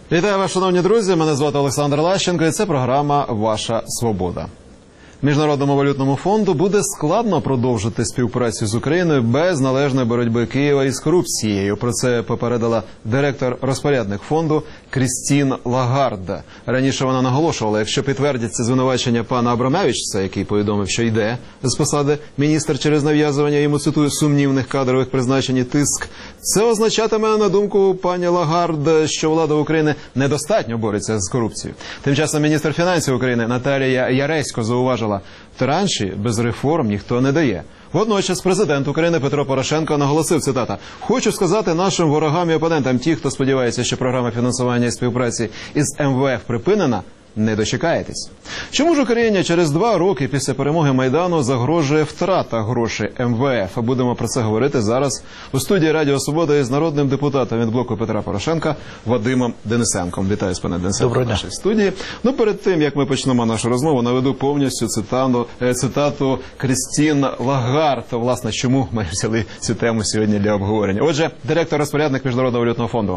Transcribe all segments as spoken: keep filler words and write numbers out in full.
Вітаю вас, шановні друзі, мене звати Олександр Лащенко і це програма «Ваша свобода». Міжнародному валютному фонду буде складно продовжити співпрацю з Україною без належної боротьби Києва із корупцією. Про це попередила директор-розпорядник фонду Крістін Лагард. Раніше вона наголошувала, якщо підтвердяться звинувачення пана Абрамовича, який повідомив, що йде з посади міністр через нав'язування йому, цитую, сумнівних кадрових призначень і тиск, це означатиме, на думку пані Лагард, що влада України недостатньо бореться з корупцією. Тим часом міністр фінансів України Наталія Яресько зауважила, транші без реформ ніхто не дає. Водночас президент України Петро Порошенко наголосив, цитата, «Хочу сказати нашим ворогам і опонентам, ті, хто сподівається, що програма фінансування і співпраці із ем ве еф припинена, не дочекаєтесь». Чому ж Україні через два роки після перемоги Майдану загрожує втрата грошей ем ве еф? Будемо про це говорити зараз у студії Радіо Свобода із народним депутатом від блоку Петра Порошенка Вадимом Денисенком. Вітаю, пане Денисенко, в нашій студії. Ну, перед тим, як ми почнемо нашу розмову, наведу повністю цитану, цитату Крістін Лагард. Власне, чому ми взяли цю тему сьогодні для обговорення. Отже, директор-розпорядник Міжнародного валютного фонду.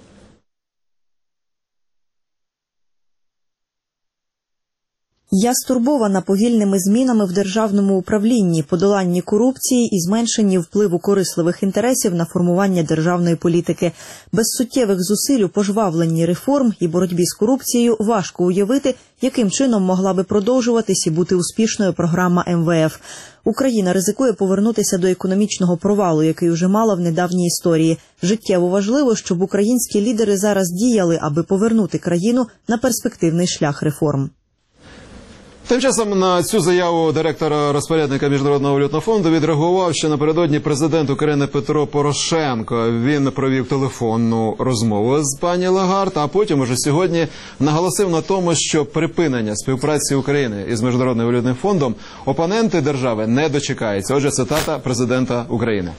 Я стурбована повільними змінами в державному управлінні, подоланні корупції і зменшенні впливу корисливих інтересів на формування державної політики. Без суттєвих зусиль у пожвавленні реформ і боротьбі з корупцією важко уявити, яким чином могла би продовжуватись і бути успішною програма ем ве еф. Україна ризикує повернутися до економічного провалу, який уже мала в недавній історії. Життєво важливо, щоб українські лідери зараз діяли, аби повернути країну на перспективний шлях реформ. Тим часом на цю заяву директора-розпорядника Міжнародного валютного фонду відреагував ще напередодні президент України Петро Порошенко. Він провів телефонну розмову з пані Лагард, а потім уже сьогодні наголосив на тому, що припинення співпраці України із Міжнародним валютним фондом опоненти держави не дочекаються. Отже, цитата президента України.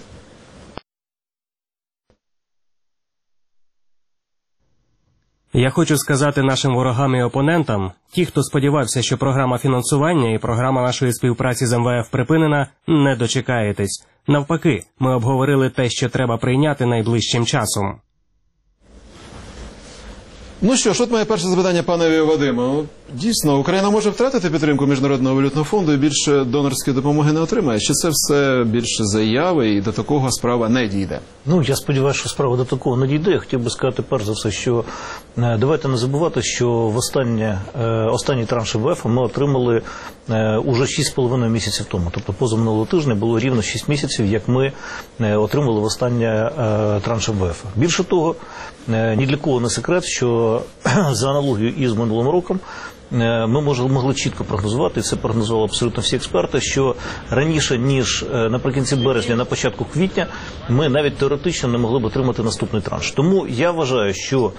Я хочу сказати нашим ворогам і опонентам, ті, хто сподівався, що програма фінансування і програма нашої співпраці з ем ве еф припинена, не дочекаєтесь. Навпаки, ми обговорили те, що треба прийняти найближчим часом. Ну що ж, от моє перше запитання панові Вадиму. Дійсно, Україна може втратити підтримку Міжнародного валютного фонду і більше донорської допомоги не отримає? Чи це все більше заяви і до такого справа не дійде? Ну, я сподіваюся, що справа до такого не дійде. Я хотів би сказати, перш за все, що давайте не забувати, що в останнє, останній транш ем ве еф ми отримали уже шість з половиною місяців тому. Тобто позаминулого тижня було рівно шість місяців, як ми отримали в останнє транш ем ве еф. Більше того, ні для кого не секрет, що за аналогією із минулим роком ми могли чітко прогнозувати, і це прогнозували абсолютно всі експерти, що раніше, ніж наприкінці березня, на початку квітня, ми навіть теоретично не могли б отримати наступний транш. Тому я вважаю, що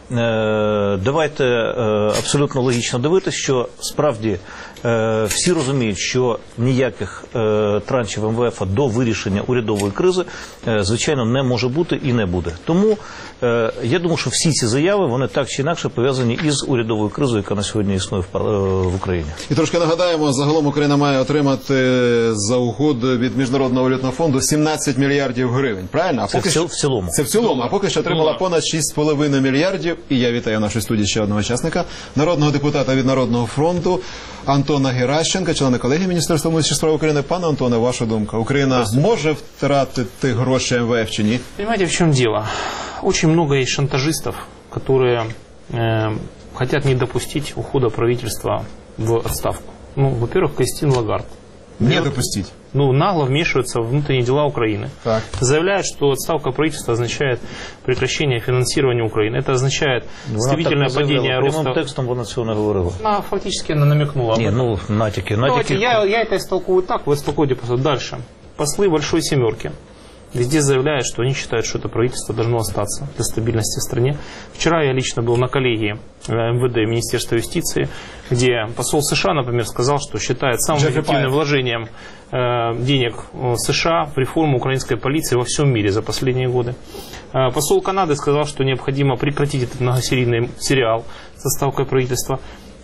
е, давайте е, абсолютно логічно дивитися, що справді е, всі розуміють, що ніяких е, траншів ем ве еф до вирішення урядової кризи, е, звичайно, не може бути і не буде. Тому е, я думаю, що всі ці заяви, вони так чи інакше пов'язані із урядовою кризою, яка на сьогодні існує в, в Україні. І трошки нагадаємо, загалом Україна має отримати за угоду від Міжнародного валютного фонду сімнадцять мільярдів гривень, правильно? А це поки в, що... в цілому. Це в цілому, а поки що отримала понад шість з половиною мільярдів. І я вітаю в нашій студії ще одного учасника, народного депутата від Народного фронту Антона Геращенка, члена колегії Міністерства внутрішніх справ України. Пане Антоне, ваша думка, Україна може втратити гроші ем ве еф чи ні? Понимаете, в чем дело? Очень много есть шантажистов, которые э, хотят не допустить ухода правительства в отставку. Ну, во-первых, Крістін Лагард. Не допустить. Ну, нагло вмешивается в внутренние дела Украины. Так. Заявляет, что отставка правительства означает прекращение финансирования Украины. Это означает стремительное падение роста... Прямым текстом вона цього не говорила. Она фактически она намекнула. Не, ну, натяки. натяки... Я, я это истолкую так, вы истолкуете просто дальше. Послы Большой Семерки везде заявляют, что они считают, что это правительство должно остаться для стабильности в стране. Вчера я лично был на коллегии эм вэ дэ Министерства юстиции, где посол США, например, сказал, что считает самым эффективным вложением э, денег США в реформу украинской полиции во всем мире за последние годы. Э, посол Канады сказал, что необходимо прекратить этот многосерийный сериал со ставкой правительства.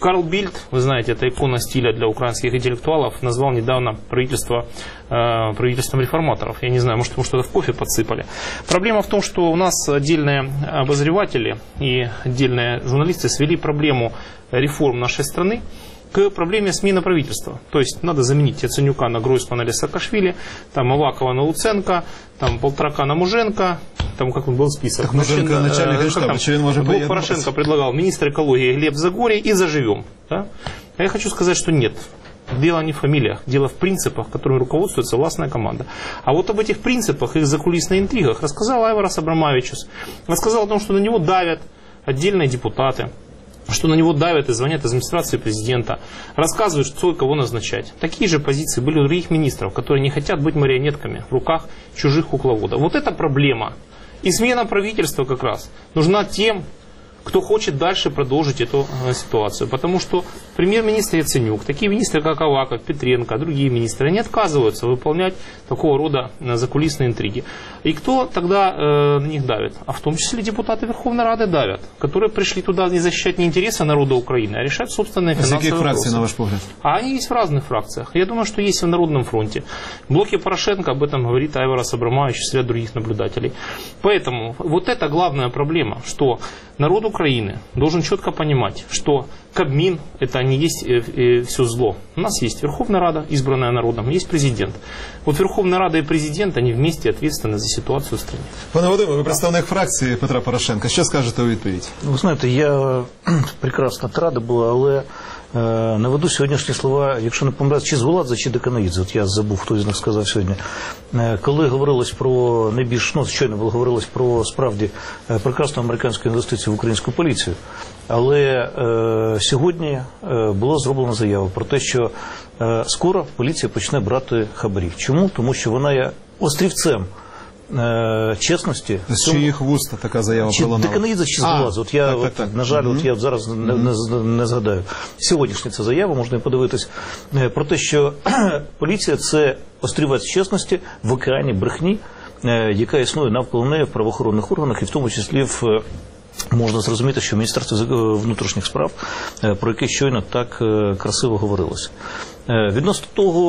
Карл Бильд, вы знаете, это икона стиля для украинских интеллектуалов, назвал недавно правительство э, правительством реформаторов. Я не знаю, может, ему что-то в кофе подсыпали. Проблема в том, что у нас отдельные обозреватели и отдельные журналисты свели проблему реформ нашей страны к проблеме смены правительства. То есть надо заменить Яценюка на Гройсмана или Саакашвили, там Авакова на Луценко, там Полторака на Муженко, там как он был список. Так Муженко начальник Генштаба, чи він може Блок Порошенко предлагал министр экологии Глеб Загорий и заживем. Да? А я хочу сказать, что нет. Дело не в фамилиях, дело в принципах, которыми руководствуется властная команда. А вот об этих принципах, их закулисных интригах рассказал Айварас Абрамавичус. Рассказал о том, что на него давят отдельные депутаты, что на него давят и звонят из администрации президента, рассказывают, что и кого назначать. Такие же позиции были у других министров, которые не хотят быть марионетками в руках чужих кукловодов. Вот эта проблема. И смена правительства как раз нужна тем, кто хочет дальше продолжить эту э, ситуацию. Потому что премьер-министр Яценюк, такие министры, как Аваков, Петренко, другие министры, они отказываются выполнять такого рода э, закулисные интриги. И кто тогда э, на них давит? А в том числе депутаты Верховной Рады давят, которые пришли туда не защищать не интересы народа Украины, а решать собственные финансовые вопросы. Из каких фракций, на ваш взгляд? А они есть в разных фракциях. Я думаю, что есть и в Народном фронте. В блоке Порошенко об этом говорит Айварас Абрамавич и ряд других наблюдателей. Поэтому вот это главная проблема, что народ Украины должен четко понимать, что Кабмин – это не есть э, э, все зло. У нас есть Верховная Рада, избранная народом, есть президент. Вот Верховная Рада и президент, они вместе ответственны за ситуацию в стране. Пане Вадиме, ви представник фракції Петра Порошенка. Що скажете у відповідь? Ви знаєте, я прекрасна трада була, але е, наведу сьогоднішні слова, якщо не помиляюсь, чи з Голадзе, чи Деканаїдзе, от я забув, хто з них сказав сьогодні. Е, коли говорилось про найбільш, ну, щойно говорилось про справді е, прекрасну американську інвестицію в українську поліцію, але е, сьогодні е, була зроблена заява про те, що е, скоро поліція почне брати хабарі. Чому? Тому що вона є острівцем е, чесності. З чиїх вуст така заява пролунала? Деканаїдзе чи з Голадзе. От я, так, от, так, так. на жаль, Mm-hmm. от я зараз не, не, не згадаю. Сьогоднішня ця заява, можна і подивитись, е, про те, що поліція – це острівець чесності в океані брехні, е, яка існує навколо неї в правоохоронних органах, і в тому числі в е, можна зрозуміти, що Міністерство внутрішніх справ, про яке щойно так красиво говорилося. Відносно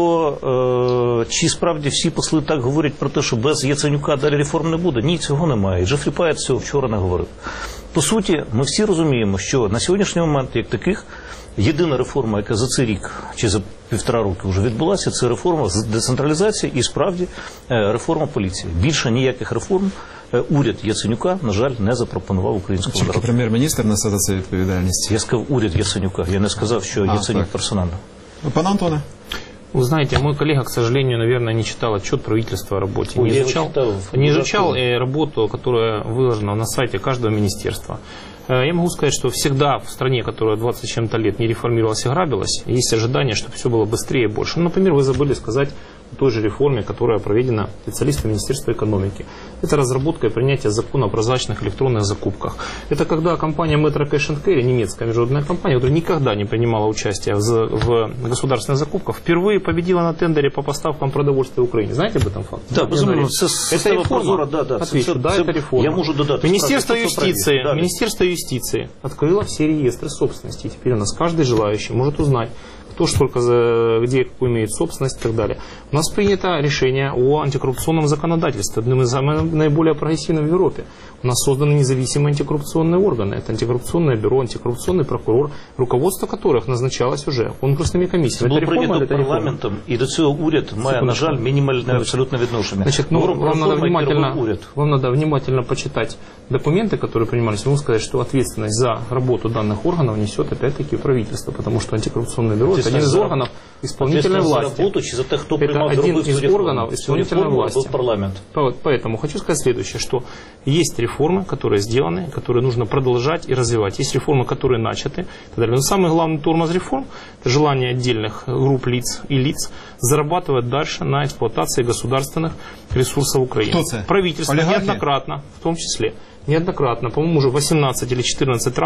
того, чи справді всі посли так говорять про те, що без Яценюка далі реформ не буде, ні, цього немає. І Джефрі Паєт цього вчора не говорив. По суті, ми всі розуміємо, що на сьогоднішній момент, як таких, єдина реформа, яка за цей рік чи за півтора роки вже відбулася, це реформа з децентралізації і справді реформа поліції. Більше ніяких реформ уряд Яценюка, на жаль, не запропонував українському народу. Тільки прем'єр-міністр несе за це відповідальність. Я сказав уряд Яценюка, я не сказав, що а, Яценюк так. персонально. Пан Антоне? Вы знаете, мой коллега, к сожалению, наверное, не читал отчет правительства о работе. Ой, не я изучал, читал, не изучал э, работу, которая выложена на сайте каждого министерства. Э, я могу сказать, что всегда в стране, которая двадцать с чем-то лет не реформировалась и грабилась, есть ожидание, чтобы все было быстрее и больше. Ну, например, вы забыли сказать о той же реформе, которая проведена специалистами Министерства экономики. Это разработка и принятие закона о прозрачных электронных закупках. Это когда компания Metro Cash and Carry, немецкая международная компания, которая никогда не принимала участие в, в государственных закупках, впервые победила на тендере по поставкам продовольствия в Украине. Знаете об этом факте? Да, безумовно, это реформа. Да, да, Отвечу, да, это реформа. Я можу додати. Министерство юстиции, да, Министерство юстиции открыло все реестры собственности. И теперь у нас каждый желающий может узнать, кто что только за, где какую имеет собственность и так далее. У нас принято решение о антикоррупционном законодательстве, одним из наиболее прогрессивных в Европе. У нас созданы независимые антикоррупционные органы. Это антикоррупционное бюро, антикоррупционный прокурор, руководство которых назначалось уже конкурсними комиссиями. Це було прийнято парламентом, і до цього уряд має, на жаль, мінімальне абсолютно відношення. Значит, ну, вам, надо внимательно, вам надо внимательно почитать документы, которые принимались. Могу сказать, что ответственность за работу данных органов несет опять-таки правительство, потому что антикоррупционное бюро – это один из органов исполнительной власти. За работу, чи за те, хто это один из органов исполнительной власти. Парламент. Поэтому хочу сказать следующее, что есть реформы, которые сделаны, которые нужно продолжать и развивать. Есть реформы, которые начаты. И так далее. Но самый главный тормоз реформ – это желание отдельных групп лиц и лиц зарабатывать дальше на эксплуатации государственных ресурсов Украины. Кто это? Правительство Олигархи? неоднократно, в том числе, неоднократно, по-моему, уже восемнадцать или четырнадцать раз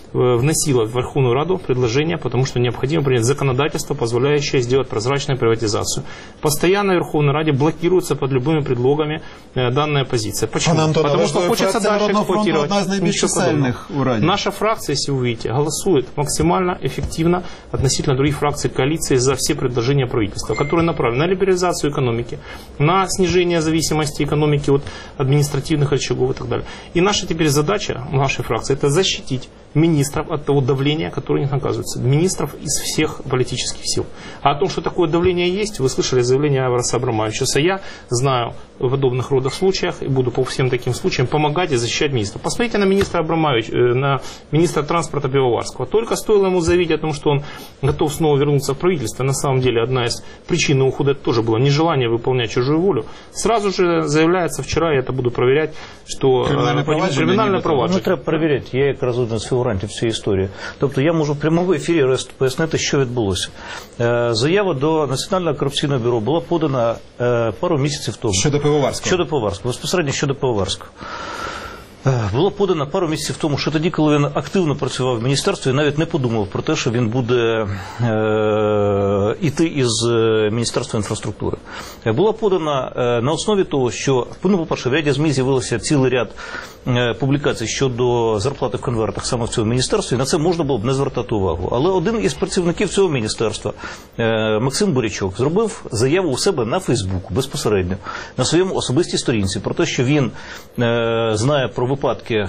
вносила в Верховную Раду предложение, потому что необходимо принять законодательство, позволяющее сделать прозрачную приватизацию. Постоянно в Верховной Раде блокируется под любыми предлогами данная позиция. Почему? Антон, Потому что хочется дальше эксплуатировать. Одна из наибільш чисельних у Раді. Наша фракция, если вы увидите, голосует максимально эффективно относительно других фракций коалиции за все предложения правительства, которые направлены на либерализацию экономики, на снижение зависимости экономики от административных рычагов и так далее. И наша теперь задача нашей фракции – это защитить министров от того давления, которое на них оказывается. Министров из всех политических сил. А о том, что такое давление есть, вы слышали заявление Айвараса Абрамавичуса. Я знаю в подобных родах случаях и буду по всем таким случаям помогать и защищать министров. Посмотрите на министра Абрамавича, на министра транспорта Пивоварского. Только стоило ему заявить о том, что он готов снова вернуться в правительство, на самом деле одна из причин его ухода тоже было нежелание выполнять чужую волю. Сразу же заявляется, вчера я это буду проверять, что кримінальне провадження. Ну, треба перевіряти, я якраз один з фігурантів цієї історії. Тобто я можу в прямому ефірі пояснити, що відбулося. Заява до Національного корупційного бюро була подана пару місяців тому. Щодо Пивоварського? Щодо Пивоварського, безпосередньо щодо Пивоварського. Було подано пару місяців тому, що тоді, коли він активно працював в міністерстві, навіть не подумав про те, що він буде е, йти із Міністерства інфраструктури. Була подана е, на основі того, що, ну, по-перше, в ряді ЗМІ з'явився цілий ряд е, публікацій щодо зарплати в конвертах саме в цьому міністерстві, на це можна було б не звертати увагу. Але один із працівників цього міністерства, е, Максим Бурячок, зробив заяву у себе на Фейсбуку безпосередньо, на своєму особистій сторінці, про те, що він е, знає про випадки е,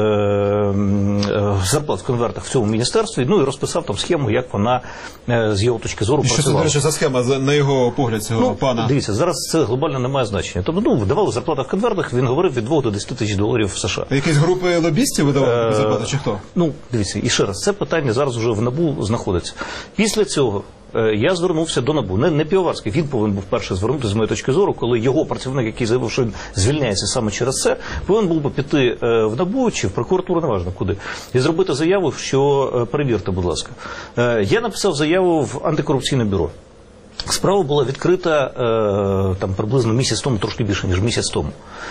зарплат в конвертах в цьому міністерстві, ну і розписав там схему, як вона е, з його точки зору і працювала. Що це, до речі, за схема, на його погляд, цього ну, пана? Дивіться, зараз це глобально не має значення. Тобто, ну, видавали зарплата в конвертах, він говорив від двох до десяти тисяч доларів в США. Якісь групи лобістів видавали е, зарплату, чи хто? Ну, дивіться, і ще раз, це питання зараз вже в НАБУ знаходиться. Після цього я звернувся до НАБУ. Не, не Пивоварський, він повинен був перше звернутися, з моєї точки зору, коли його працівник, який заявив, що він звільняється саме через це, повинен був би піти в НАБУ чи в прокуратуру, неважно куди, і зробити заяву, що перевірте, будь ласка. Я написав заяву в антикорупційне бюро. Справа була відкрита там приблизно місяць тому, трошки більше, ніж місяць тому.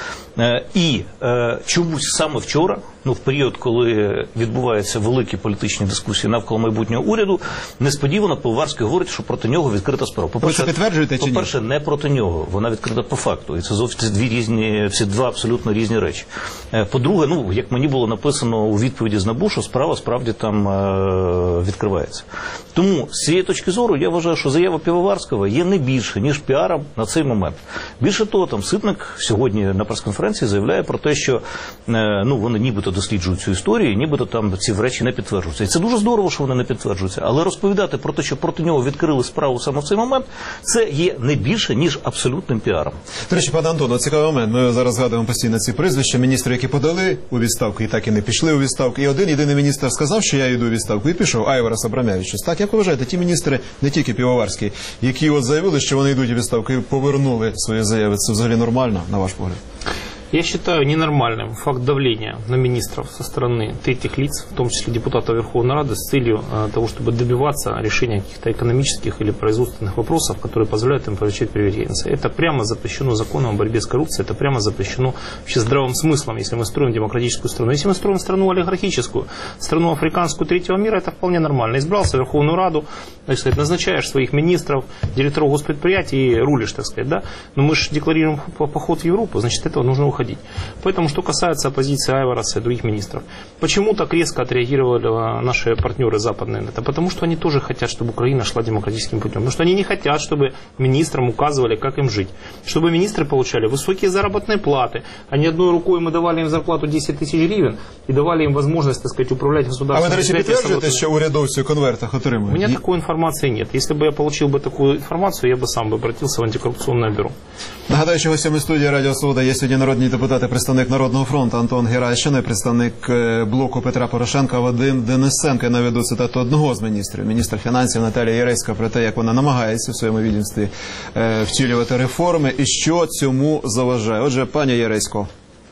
І чомусь саме вчора, ну, в період, коли відбуваються великі політичні дискусії навколо майбутнього уряду, несподівано Пивоварський говорить, що проти нього відкрита справа. По-перше, ви це підтверджуєте чи ні? По-перше, не проти нього, вона відкрита по факту. І це зовсім дві різні, всі два абсолютно різні речі. По-друге, ну, як мені було написано у відповіді з НАБУ, що справа справді там е- відкривається. Тому з цієї точки зору я вважаю, що заява Пивоварського є не більше, ніж піаром на цей момент. Більше того, там Ситник сьогодні на прес-конференції заявляє про те, що е- ну, вони нібито досліджують цю історію, і нібито там ці речі не підтверджуються. І це дуже здорово, що вони не підтверджуються. Але розповідати про те, що проти нього відкрили справу саме в цей момент, це є не більше, ніж абсолютним піаром. До речі, пане Антоне, цікавий момент. Ми зараз згадуємо постійно ці прізвища. Міністри, які подали у відставку і так і не пішли у відставку. І один єдиний міністр сказав, що я йду у відставку, і пішов, Айварас Абрамавичус. Так, як ви вважаєте, ті міністри, не тільки Пивоварський, які от заявили, що вони йдуть у відставку і повернули свої заяви, це взагалі нормально, на ваш погляд? Я считаю ненормальным факт давления на министров со стороны третьих лиц, в том числе депутатов Верховной Рады, с целью э, того, чтобы добиваться решения каких-то экономических или производственных вопросов, которые позволяют им получать преференции. Это прямо запрещено законом о борьбе с коррупцией, это прямо запрещено вообще здравым смыслом, если мы строим демократическую страну. Если мы строим страну олигархическую, страну африканскую третьего мира, это вполне нормально. Избрался в Верховную Раду, так сказать, назначаешь своих министров, директоров госпредприятий и рулишь, так сказать, да? Но мы же декларируем поход в Европу, значит, этого нужно уходить. Поэтому, что касается оппозиции Айвараса и других министров, почему так резко отреагировали наши партнеры западные? Это потому, что они тоже хотят, чтобы Украина шла демократическим путем. Потому что они не хотят, чтобы министрам указывали, как им жить. Чтобы министры получали высокие заработные платы, а не одной рукой мы давали им зарплату десять тысяч гривен и давали им возможность, так сказать, управлять государством. А вы, до речі, підтверджуєте, що урядовці у конвертах отримують? У меня такой информации нет. Если бы я получил бы такую информацию, я бы сам бы обратился в антикоррупционное бюро. Нагадаю, що гостями студії Радіо Свобода є сьогодні народні депутати, представник Народного фронту Антон Геращенко, представник блоку Петра Порошенка Вадим Денисенко. Я наведу цитату одного з міністрів, міністр фінансів Наталія Яреська, про те, як вона намагається в своєму відомстві втілювати реформи і що цьому заважає. Отже, пані Яресько.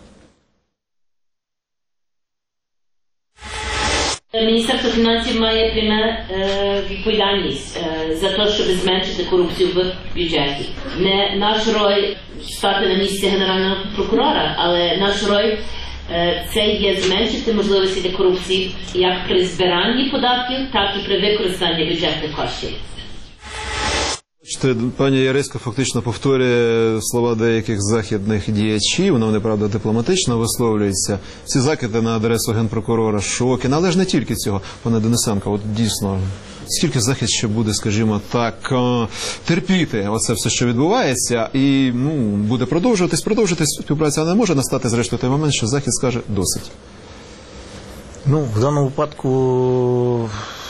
Міністерство фінансів має пряме е, відповідальність е, за те, щоб зменшити корупцію в бюджеті. Не наш роль стати на місці генерального прокурора, але наш роль це є зменшити можливості для корупції як при збиранні податків, так і при використанні бюджетних коштів. Пані Яресько фактично повторює слова деяких західних діячів, вони, правда, дипломатично висловлюються. Всі закиди на адресу генпрокурора шоки, але ж не тільки цього, пане Денисенко, от дійсно, скільки Захід ще буде, скажімо так, терпіти оце все, що відбувається, і ну, буде продовжуватись, продовжуватись співпраця, а не може настати, зрештою, той момент, що Захід скаже «досить». Ну, в даному випадку...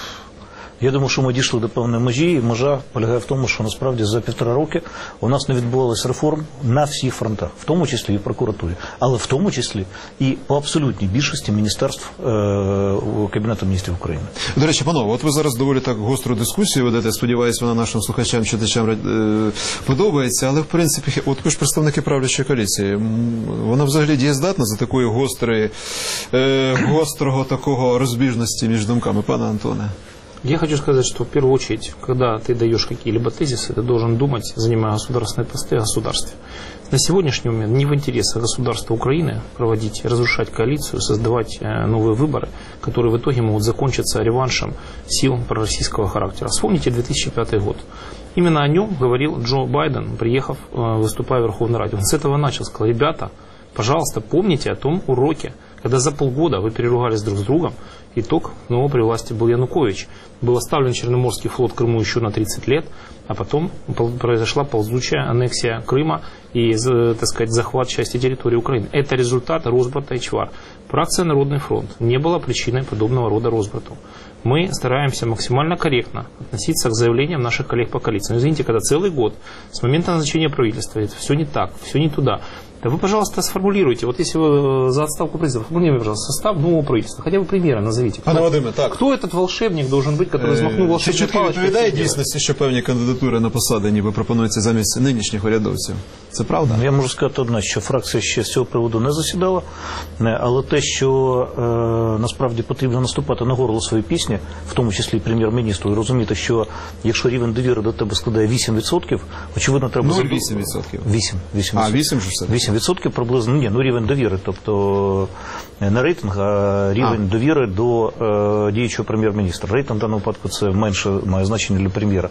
Я думаю, що ми дійшли до певної межі, і межа полягає в тому, що насправді за півтора роки у нас не відбувалося реформ на всіх фронтах, в тому числі і в прокуратурі, але в тому числі і по абсолютній більшості міністерств е- Кабінету міністрів України. До речі, панове, от ви зараз доволі так гостру дискусію ведете, сподіваюся, вона нашим слухачам, читачам е- подобається, але в принципі, от ви ж представники правлячої коаліції, вона взагалі дієздатна за такої гострої, е- гострого такого розбіжності між думками, пане Антоне? Я хочу сказать, что в первую очередь, когда ты даешь какие-либо тезисы, ты должен думать, занимая государственные посты, о государстве. На сегодняшний момент не в интересах государства Украины проводить, разрушать коалицию, создавать новые выборы, которые в итоге могут закончиться реваншем сил пророссийского характера. Вспомните две тысячи пятый год. Именно о нем говорил Джо Байден, приехав, выступая в Верховной Раде. Он с этого начал, сказал: ребята, пожалуйста, помните о том уроке, когда за полгода вы переругались друг с другом, итог снова при власти был Янукович. Был оставлен Черноморский флот в Крыму еще на тридцать лет, а потом произошла ползучая аннексия Крыма и, так сказать, захват части территории Украины. Это результат разбрата и чвар. Фракция «Народный фронт» не была причиной подобного рода разбрату. Мы стараемся максимально корректно относиться к заявлениям наших коллег по коалиции. Но извините, когда целый год с момента назначения правительства это все не так, все не туда, да вы, пожалуйста, сформулируйте. Вот если вы за отставку президента, формулируйте, пожалуйста, состав нового правительства. Хотя бы примеры назовите. Пане Вадиме, так. Кто этот волшебник должен быть, который взмахнул волшебной Чи чітко палочкой? відповідає дійсності, що певні кандидатури на посади ніби пропонуються замість нинішніх урядовців? Це правда? Я можу сказати одне, що фракція ще з цього приводу не засідала, але те, що е, насправді потрібно наступати на горло своєї пісні, в тому числі і прем'єр-міністру, і розуміти, що якщо рівень довіри до тебе складає вісім відсотків, очевидно, треба... нуль цілих вісім відсотків. вісім. вісім А, вісім ж все? вісім відсотків приблизно, ні, ну рівень довіри, тобто не рейтинг, а рівень а. довіри до е, діючого прем'єр-міністра. Рейтинг в даному випадку це менше має значення для прем'єра.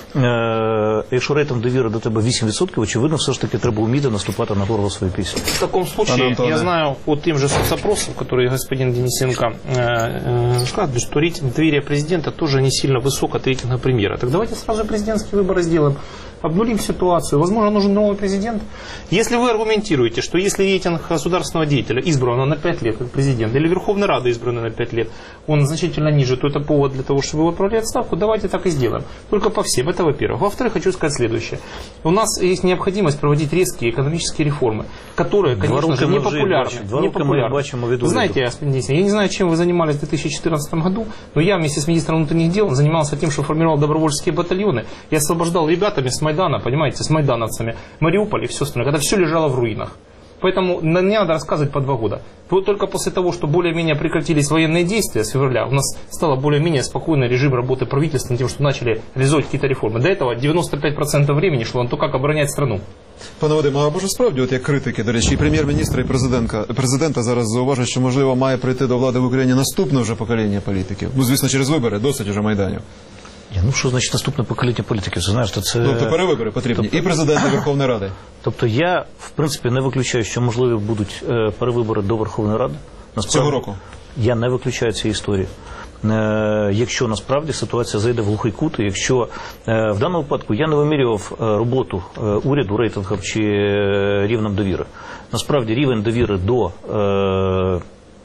Е, якщо рейтинг довіри до тебе вісім відсотків, очевидно, все ж таки треба вміти наступати на горло своєї пісні. В таком случае, я знаю по тем же соцопросам, которые господин Денисенко э, э, сказал, что рейтинг доверия президента тоже не сильно высок от рейтинга премьера. Так давайте сразу президентские выборы сделаем, обнулим ситуацию. Возможно, нужен новый президент. Если вы аргументируете, что если рейтинг государственного деятеля избранного на пять лет как президент, или Верховная Рада избранная на пять лет, он значительно ниже, то это повод для того, чтобы его отправили в отставку, давайте так и сделаем. Только по всем, это во-первых. Во-вторых, хочу сказать следующее. У нас есть необходимость проводить резкие экономические реформы, которые, конечно же, не популярны. Не популярны. Вы знаете, господин Денисенко, я не знаю, чем вы занимались в две тысячи четырнадцатом году, но я вместе с министром внутренних дел занимался тем, что формировал добровольческие батальоны и освобождал ребятами с Майдана, понимаете, с майдановцами, Мариуполь и все остальное, когда все лежало в руинах. Поэтому не надо рассказывать по два года. Только после того, что более-менее прекратились военные действия с февраля, у нас стало более-менее спокойный режим работы правительства, тем, что начали реализовывать какие-то реформы. До этого девяносто пять процентов времени шло на то, как оборонять страну. Пане Вадиме, а може справді, от як критики, до речі, і прем'єр-міністра, і президента, президента зараз зауважують, що, можливо, має прийти до влади в Україні наступне вже покоління політиків? Ну, звісно, через вибори, досить уже Майданів. Ну, що значить наступне покоління політиків? Це, знаєш, то це... Тобто перевибори потрібні, тобто... і президента Верховної Ради. Тобто я, в принципі, не виключаю, що, можливо, будуть е, перевибори до Верховної Ради. Насправді, цього року? Я не виключаю цієї історії. Е, якщо, насправді, ситуація зайде в глухий кут, і якщо е, в даному випадку я не вимірював е, роботу е, уряду рейтингом чи е, рівнем довіри. Насправді, рівень довіри до е,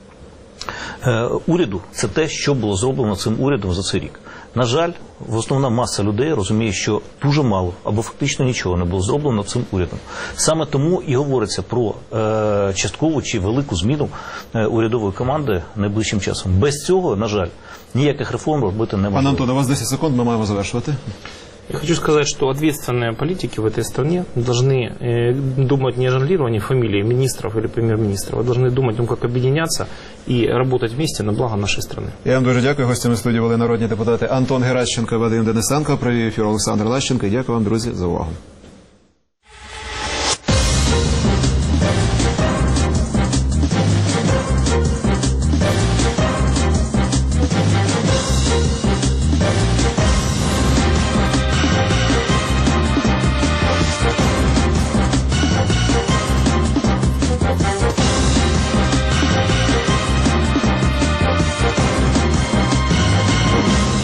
е, уряду – це те, що було зроблено цим урядом за цей рік. На жаль, в основна маса людей розуміє, що дуже мало або фактично нічого не було зроблено цим урядом. Саме тому і говориться про е, часткову чи велику зміну е, урядової команди найближчим часом. Без цього, на жаль, ніяких реформ робити неможливо. Пане Антоне, у вас десять секунд, ми маємо завершувати. Я хочу сказать, что ответственные политики в этой стране должны э, думать не о жонглировании фамилий министров или премьер-министров, а должны думать о том, как объединяться и работать вместе на благо нашей страны. Я вам дуже дякую. Гостями студії були народні депутати Антон Геращенко і Вадим Денисенко. Провів ефір Олександр Лащенко. Дякую вам, друзі, за увагу.